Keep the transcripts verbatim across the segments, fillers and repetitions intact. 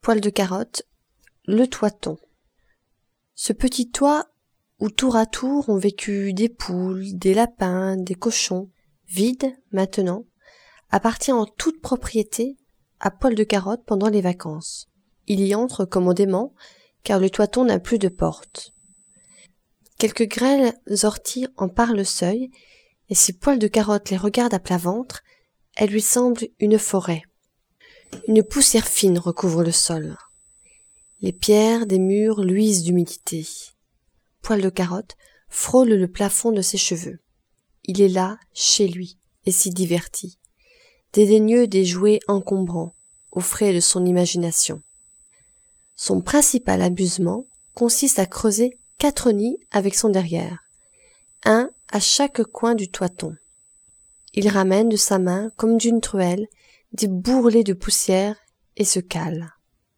Poil de carotte, le toiton. Ce petit toit où tour à tour ont vécu des poules, des lapins, des cochons, vide maintenant, appartient en toute propriété à Poil de carotte pendant les vacances. Il y entre commodément, car le toiton n'a plus de porte. Quelques grêles orties en parent le seuil, et si Poil de carotte les regarde à plat ventre, elle lui semble une forêt. Une poussière fine recouvre le sol. Les pierres des murs luisent d'humidité. Poil de carotte frôle le plafond de ses cheveux. Il est là, chez lui, et s'y divertit, dédaigneux des jouets encombrants, aux frais de son imagination. Son principal amusement consiste à creuser quatre nids avec son derrière, un à chaque coin du toiton. Il ramène de sa main, comme d'une truelle, des bourrelets de poussière et se cale.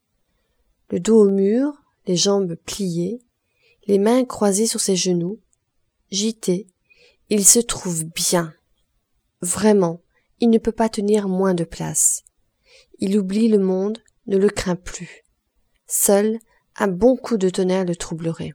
Le dos au mur, les jambes pliées, les mains croisées sur ses genoux, gîté, il se trouve bien. Vraiment, il ne peut pas tenir moins de place. Il oublie le monde, ne le craint plus. Seul, un bon coup de tonnerre le troublerait.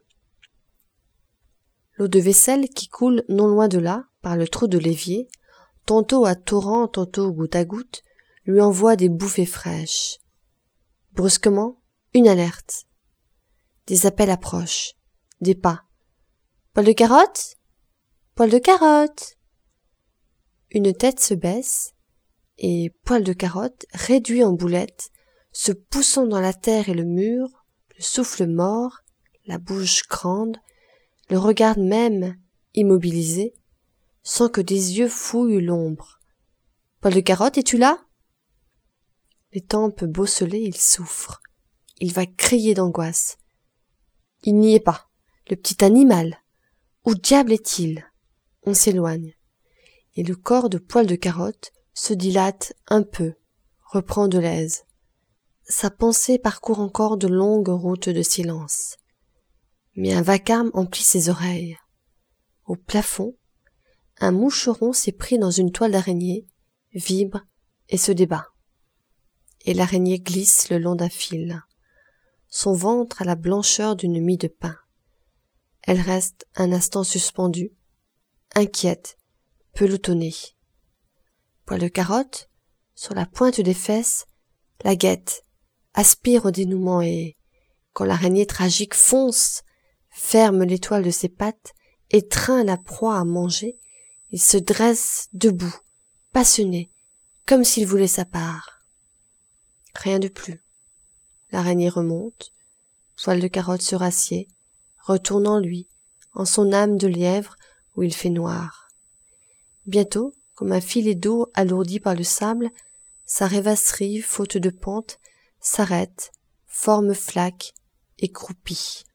L'eau de vaisselle qui coule non loin de là, par le trou de l'évier, tantôt à torrent, tantôt goutte à goutte, lui envoie des bouffées fraîches. Brusquement, une alerte. Des appels approchent. Des pas. Poil de carotte? Poil de carotte? Une tête se baisse, et Poil de carotte, réduit en boulette, se poussant dans la terre et le mur, le souffle mort, la bouche grande, le regarde même, immobilisé, sans que des yeux fouillent l'ombre. Poil de carotte, es-tu là? Les tempes bosselées, il souffre. Il va crier d'angoisse. Il n'y est pas. Le petit animal. Où diable est-il? On s'éloigne. Et le corps de Poil de carotte se dilate un peu, reprend de l'aise. Sa pensée parcourt encore de longues routes de silence. Mais un vacarme emplit ses oreilles. Au plafond, un moucheron s'est pris dans une toile d'araignée, vibre et se débat. Et l'araignée glisse le long d'un fil. Son ventre a la blancheur d'une mie de pain. Elle reste un instant suspendue, inquiète, pelotonnée. Poil de carotte, sur la pointe des fesses, la guette, aspire au dénouement et, quand l'araignée tragique fonce, ferme l'étoile de ses pattes, étreint la proie à manger, il se dresse debout, passionné, comme s'il voulait sa part. Rien de plus. L'araignée remonte, Poil de carotte se rassied, retourne en lui, en son âme de lièvre où il fait noir. Bientôt, comme un filet d'eau alourdi par le sable, sa rêvasserie, faute de pente, s'arrête, forme flaque et croupit.